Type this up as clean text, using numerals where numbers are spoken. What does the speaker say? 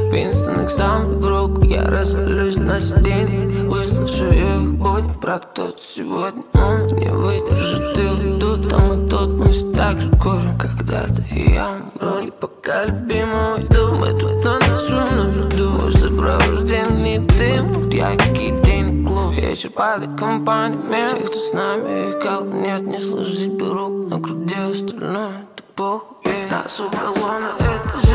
Винстон их ставлю в руку, я развалюсь на сиденье. Выслушаю их будни, про кто-то сегодня он не выдержит и уйдут. Там и тут мы все так же курим. Когда-то и я умру, и пока любимый уйду, мы тут на носу на виду. В сопровождении дым, яркий день, клуб. Вечер под компаниями тех, кто с нами и кого нет. Не сложить бы рук на груди, остальное это похуй. Нас убрало на это